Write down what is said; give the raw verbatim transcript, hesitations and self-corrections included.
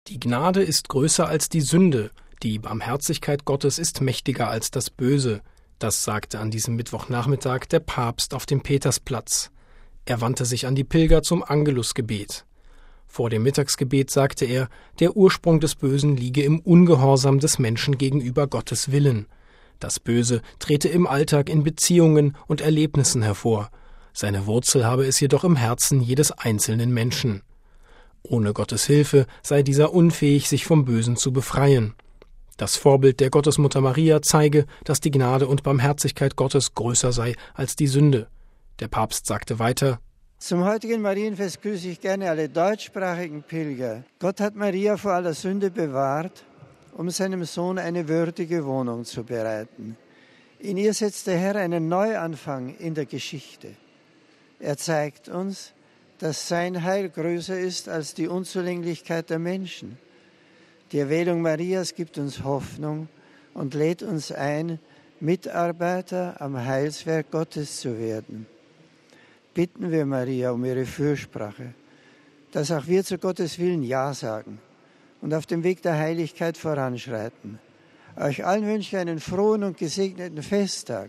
Die Gnade ist größer als die Sünde, die Barmherzigkeit Gottes ist mächtiger als das Böse. Das sagte an diesem Mittwochnachmittag der Papst auf dem Petersplatz. Er wandte sich an die Pilger zum Angelusgebet. Vor dem Mittagsgebet sagte er, der Ursprung des Bösen liege im Ungehorsam des Menschen gegenüber Gottes Willen. Das Böse trete im Alltag in Beziehungen und Erlebnissen hervor. Seine Wurzel habe es jedoch im Herzen jedes einzelnen Menschen. Ohne Gottes Hilfe sei dieser unfähig, sich vom Bösen zu befreien. Das Vorbild der Gottesmutter Maria zeige, dass die Gnade und Barmherzigkeit Gottes größer sei als die Sünde. Der Papst sagte weiter: Zum heutigen Marienfest grüße ich gerne alle deutschsprachigen Pilger. Gott hat Maria vor aller Sünde bewahrt, um seinem Sohn eine würdige Wohnung zu bereiten. In ihr setzt der Herr einen Neuanfang in der Geschichte. Er zeigt uns, dass sein Heil größer ist als die Unzulänglichkeit der Menschen. Die Erwählung Marias gibt uns Hoffnung und lädt uns ein, Mitarbeiter am Heilswerk Gottes zu werden. Bitten wir Maria um ihre Fürsprache, dass auch wir zu Gottes Willen Ja sagen und auf dem Weg der Heiligkeit voranschreiten. Euch allen wünsche ich einen frohen und gesegneten Festtag